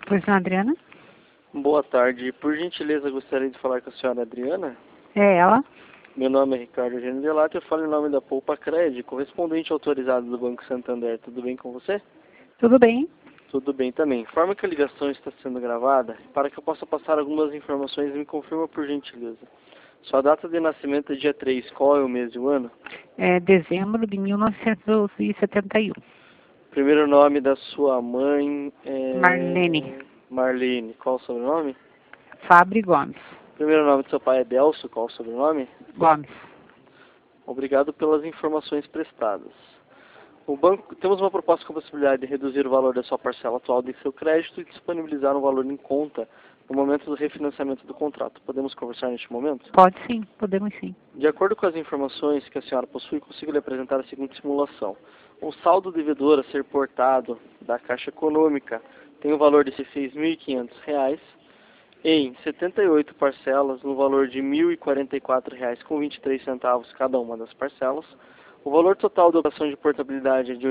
Pois não, Adriana? Boa tarde. Por gentileza, gostaria de falar com a senhora Adriana. É ela? Meu nome é Ricardo Eugênio Delato, eu falo em nome da Poupa Cred, correspondente autorizado do Banco Santander. Tudo bem com você? Tudo bem? Tudo bem também. Informa que a ligação está sendo gravada para que eu possa passar algumas informações e me confirma por gentileza. Sua data de nascimento é dia 3, qual é o mês e o ano? É dezembro de 1971. Primeiro nome da sua mãe é... Marlene. Marlene. Qual o sobrenome? Fabre Gomes. Primeiro nome do seu pai é Delcio, qual o sobrenome? Gomes. Obrigado pelas informações prestadas. O banco, temos uma proposta com a possibilidade de reduzir o valor da sua parcela atual de seu crédito e disponibilizar um valor em conta no momento do refinanciamento do contrato. Podemos conversar neste momento? Pode sim, podemos sim. De acordo com as informações que a senhora possui, consigo lhe apresentar a seguinte simulação. O saldo devedor a ser portado da Caixa Econômica tem o valor de R$ 6.500 em 78 parcelas no valor de R$ 1.044,23 cada uma das parcelas. O valor total da operação de portabilidade é de R$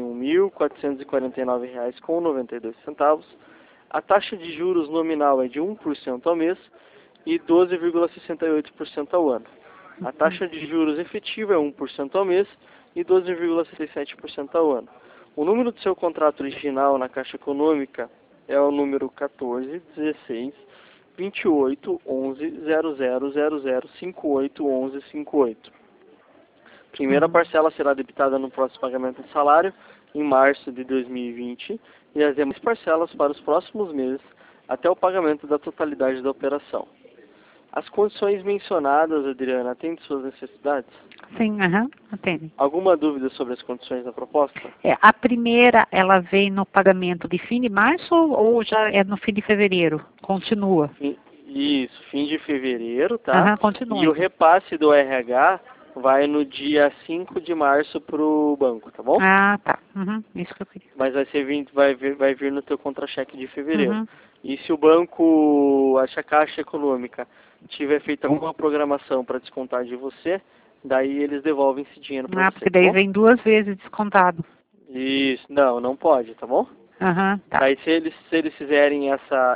81.449,92. A taxa de juros nominal é de 1% ao mês e 12,68% ao ano. A taxa de juros efetiva é 1% ao mês e 12,67% ao ano. O número do seu contrato original na Caixa Econômica é o número 14 16 28 11 0000 58 11 58. Primeira parcela será debitada no próximo pagamento de salário, em março de 2020, e as demais parcelas para os próximos meses, até o pagamento da totalidade da operação. As condições mencionadas, Adriana, atendem suas necessidades? Sim, atende. Alguma dúvida sobre as condições da proposta? A primeira, ela vem no pagamento de fim de março ou já é no fim de fevereiro? Continua? Isso, fim de fevereiro, tá? Continua. E o repasse do RH vai no dia 5 de março para o banco, tá bom? Ah, tá. Isso que eu queria. Mas vai vir no teu contra-cheque de fevereiro. E se o banco, a Caixa Econômica, tiver feito alguma programação para descontar de você, daí eles devolvem esse dinheiro para você. Porque daí vem 2 vezes descontado. Isso, não pode, tá bom? Tá. Daí se eles fizerem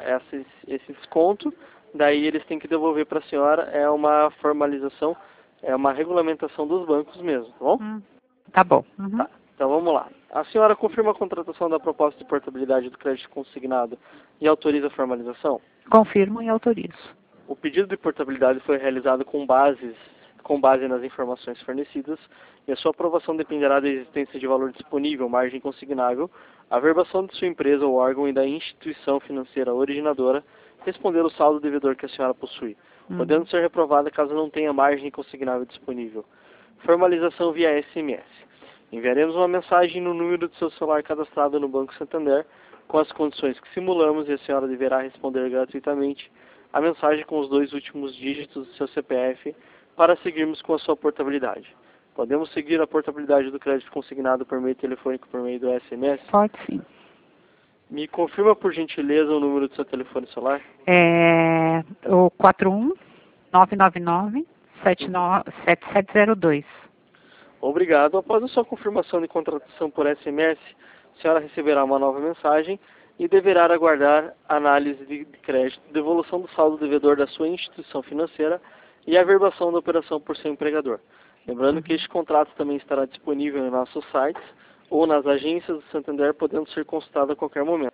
esse desconto, daí eles têm que devolver para a senhora, é uma formalização, é uma regulamentação dos bancos mesmo, tá bom? Tá bom. Tá, então vamos lá. A senhora confirma a contratação da proposta de portabilidade do crédito consignado e autoriza a formalização? Confirmo e autorizo. O pedido de portabilidade foi realizado com base nas informações fornecidas e a sua aprovação dependerá da existência de valor disponível, margem consignável, a verbação de sua empresa ou órgão e da instituição financeira originadora responder o saldo devedor que a senhora possui, podendo ser reprovada caso não tenha margem consignável disponível. Formalização via SMS. Enviaremos uma mensagem no número do seu celular cadastrado no Banco Santander com as condições que simulamos e a senhora deverá responder gratuitamente a mensagem com os 2 últimos dígitos do seu CPF para seguirmos com a sua portabilidade. Podemos seguir a portabilidade do crédito consignado por meio telefônico por meio do SMS? Pode sim. Me confirma por gentileza o número do seu telefone celular? É o 41-999-7702. Obrigado. Após a sua confirmação de contratação por SMS, a senhora receberá uma nova mensagem e deverá aguardar análise de crédito, devolução do saldo devedor da sua instituição financeira e a verbação da operação por seu empregador. Lembrando que este contrato também estará disponível em nossos sites ou nas agências do Santander, podendo ser consultado a qualquer momento.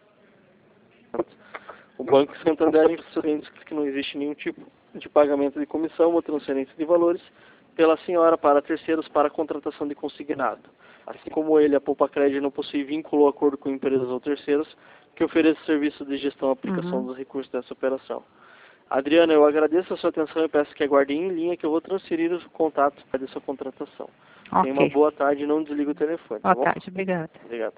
O Banco Santander informa que não existe nenhum tipo de pagamento de comissão ou transferência de valores pela senhora para terceiros para a contratação de consignado. Assim como ele, a Poupa Cred não possui vínculo ou acordo com empresas ou terceiros que ofereçam serviço de gestão e aplicação dos recursos dessa operação. Adriana, eu agradeço a sua atenção e peço que aguarde em linha que eu vou transferir o contato para a sua contratação. Tenha uma boa tarde e não desligue o telefone. Boa tarde, obrigada. Obrigado.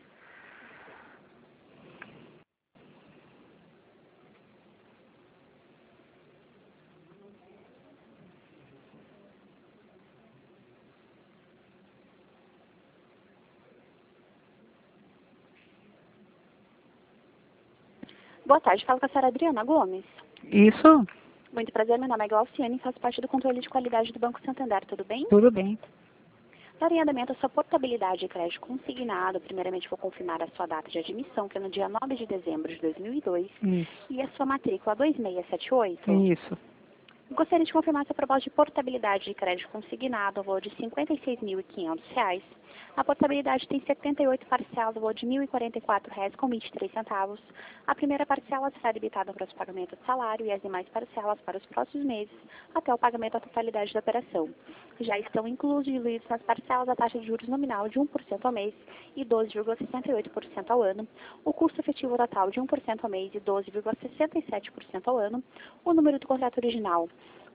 Boa tarde, falo com a senhora Adriana Gomes. Isso? Muito prazer, meu nome é Glauciane e faço parte do controle de qualidade do Banco Santander, tudo bem? Tudo bem. Dar em andamento a sua portabilidade de crédito consignado, primeiramente vou confirmar a sua data de admissão, que é no dia 9 de dezembro de 2002, Isso. e a sua matrícula 2678. Isso. Gostaria de confirmar sua proposta de portabilidade de crédito consignado, valor de R$ 56.500. A portabilidade tem 78 parcelas, valor de R$ 1.044,23. A primeira parcela será debitada para os pagamentos de salário e as demais parcelas para os próximos meses, até o pagamento da totalidade da operação. Já estão incluídos nas parcelas a taxa de juros nominal de 1% ao mês e 12,68% ao ano, o custo efetivo total de 1% ao mês e 12,67% ao ano, o número do contrato original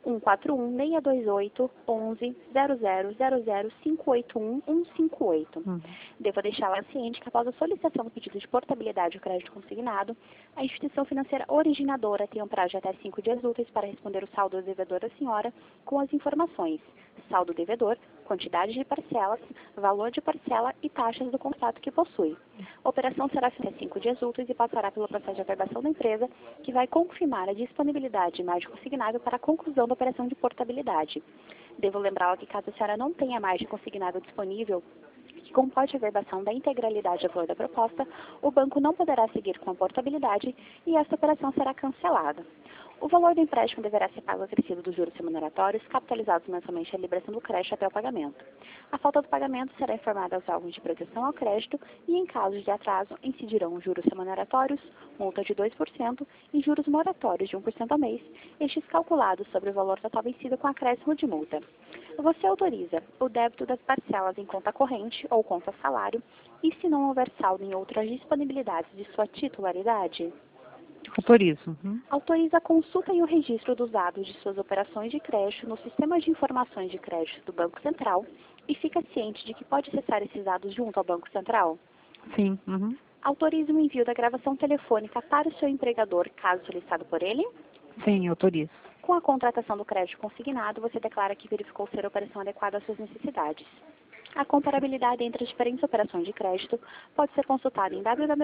141-628-11-0000-581-158. Devo deixá-la ciente que após a solicitação do pedido de portabilidade do crédito consignado, a instituição financeira originadora tem um prazo de até 5 dias úteis para responder o saldo do devedor da senhora com as informações: saldo devedor, quantidade de parcelas, valor de parcela e taxas do contrato que possui. A operação será feita em 5 dias úteis e passará pelo processo de averbação da empresa, que vai confirmar a disponibilidade de margem consignável para a conclusão da operação de portabilidade. Devo lembrá-la que caso a senhora não tenha margem consignável disponível, que comporte a averbação da integralidade do valor da proposta, o banco não poderá seguir com a portabilidade e esta operação será cancelada. O valor do empréstimo deverá ser pago acrescido dos juros remuneratórios, capitalizados mensalmente à liberação do crédito até o pagamento. A falta do pagamento será informada aos órgãos de proteção ao crédito e, em caso de atraso, incidirão juros remuneratórios, multa de 2% e juros moratórios de 1% ao mês, estes calculados sobre o valor total vencido com acréscimo de multa. Você autoriza o débito das parcelas em conta corrente ou conta salário e, se não houver saldo em outras disponibilidades de sua titularidade? Autorizo. Autoriza a consulta e o registro dos dados de suas operações de crédito no sistema de informações de crédito do Banco Central e fica ciente de que pode acessar esses dados junto ao Banco Central? Sim. Autoriza o envio da gravação telefônica para o seu empregador, caso solicitado por ele? Sim, autorizo. Com a contratação do crédito consignado, você declara que verificou ser a operação adequada às suas necessidades. A comparabilidade entre as diferentes operações de crédito pode ser consultada em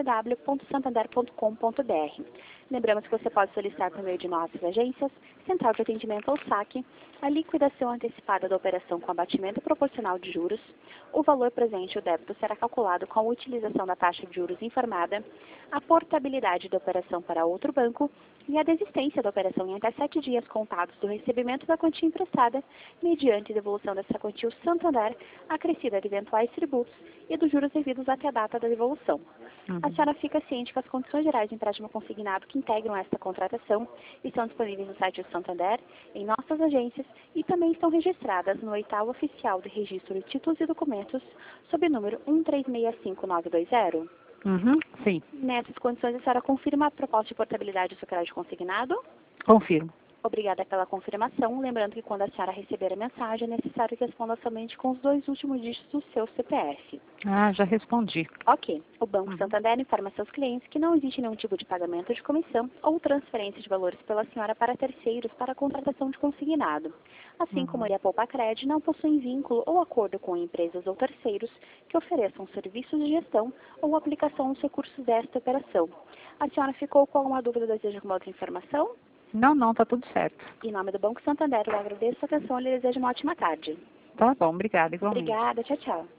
www.santander.com.br. Lembramos que você pode solicitar por meio de nossas agências, central de atendimento ou saque, a liquidação antecipada da operação com abatimento proporcional de juros, o valor presente e o débito será calculado com a utilização da taxa de juros informada, a portabilidade da operação para outro banco e a desistência da operação em até 7 dias contados do recebimento da quantia emprestada, mediante devolução dessa quantia ao Santander, acrescida de eventuais tributos e dos juros devidos até a data da devolução. A senhora fica ciente que as condições gerais de empréstimo consignado que integram esta contratação estão disponíveis no site do Santander, em nossas agências e também estão registradas no Edital Oficial de Registro de Títulos e Documentos, sob o número 1365920. Sim. Nessas condições, a senhora confirma a proposta de portabilidade do seu crédito consignado? Confirmo. Obrigada pela confirmação. Lembrando que quando a senhora receber a mensagem, é necessário que responda somente com os 2 últimos dígitos do seu CPF. Ah, já respondi. Ok. O Banco Santander informa seus clientes que não existe nenhum tipo de pagamento de comissão ou transferência de valores pela senhora para terceiros para a contratação de consignado. Assim como a Poupa Cred não possui vínculo ou acordo com empresas ou terceiros que ofereçam serviços de gestão ou aplicação dos recursos desta operação. A senhora ficou com alguma dúvida ou deseja alguma outra informação? Não, tá tudo certo. Em nome do Banco Santander, eu agradeço a atenção e lhe desejo uma ótima tarde. Tá bom, obrigada, igualmente. Obrigada, tchau, tchau.